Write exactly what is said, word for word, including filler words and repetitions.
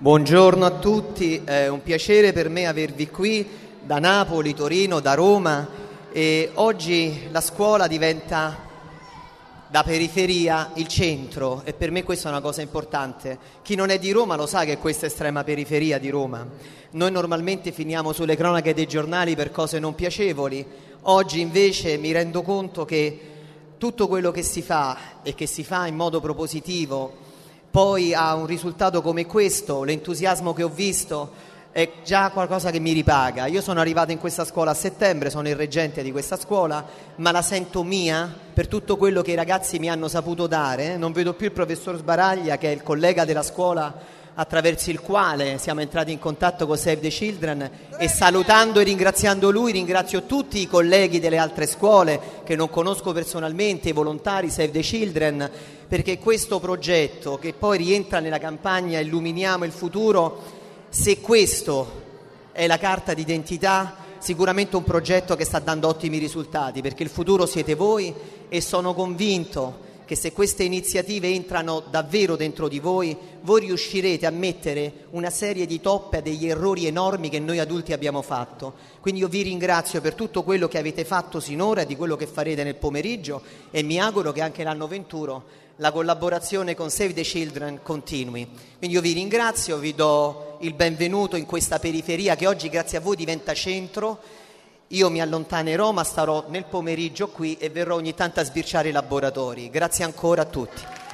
Buongiorno a tutti, è un piacere per me avervi qui da Napoli, Torino, da Roma e oggi la scuola diventa da periferia il centro e per me questa è una cosa importante. Chi non è di Roma lo sa che questa è estrema periferia di Roma. Noi normalmente finiamo sulle cronache dei giornali per cose non piacevoli, oggi invece mi rendo conto che tutto quello che si fa e che si fa in modo propositivo poi ha un risultato come questo, l'entusiasmo che ho visto è già qualcosa che mi ripaga. Io sono arrivato in questa scuola a settembre, sono il reggente di questa scuola, ma la sento mia per tutto quello che i ragazzi mi hanno saputo dare. Non vedo più il professor Sbaraglia, che è il collega della scuola attraverso il quale siamo entrati in contatto con Save the Children, e salutando e ringraziando lui ringrazio tutti i colleghi delle altre scuole che non conosco personalmente, i volontari Save the Children, perché questo progetto che poi rientra nella campagna Illuminiamo il futuro, se questo è la carta d'identità, sicuramente un progetto che sta dando ottimi risultati, perché il futuro siete voi e sono convinto che se queste iniziative entrano davvero dentro di voi, voi riuscirete a mettere una serie di toppe a degli errori enormi che noi adulti abbiamo fatto. Quindi io vi ringrazio per tutto quello che avete fatto sinora e di quello che farete nel pomeriggio e mi auguro che anche l'anno venturo la collaborazione con Save the Children continui. Quindi io vi ringrazio, vi do il benvenuto in questa periferia che oggi grazie a voi diventa centro. Io mi allontanerò, ma starò nel pomeriggio qui e verrò ogni tanto a sbirciare i laboratori. Grazie ancora a tutti.